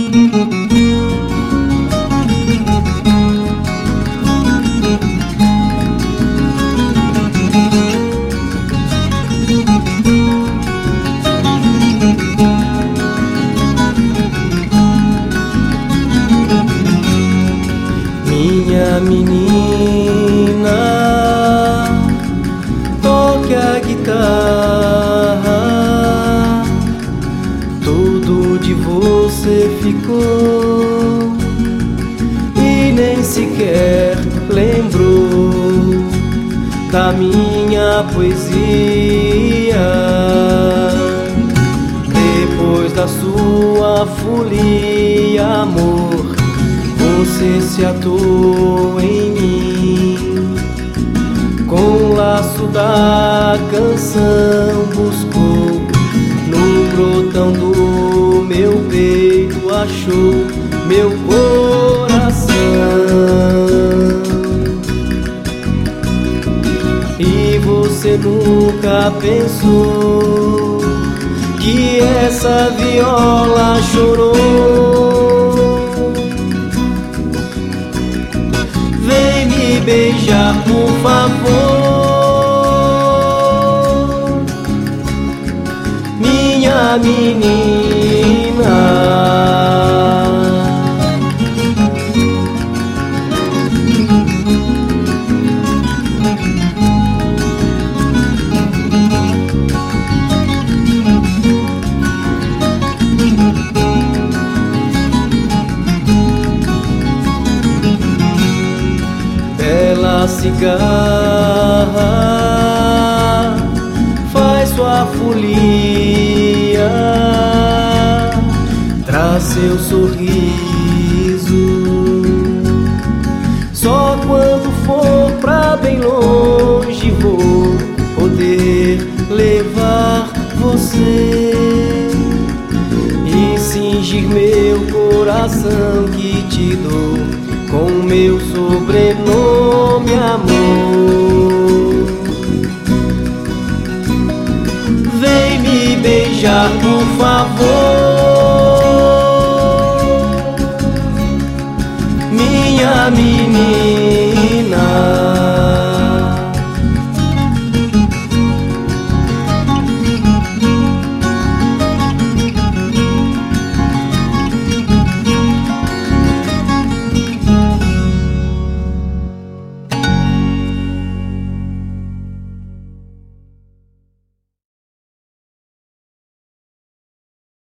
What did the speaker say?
Minha menina, toque a guitarra. Tudo de você ficou e nem sequer lembrou da minha poesia. Depois da sua folia, amor, você se atou em mim. Com o laço da canção buscou no brotão do meu peito, achou meu coração. E você nunca pensou que essa viola chorou. Vem me beijar, por favor, minha menina. Bela cigarra, faz sua folia, traz seu sorriso. Só quando for pra bem longe vou poder levar você e cingir meu coração que te dou com meu sobrenome, amor. Vem me beijar, por favor,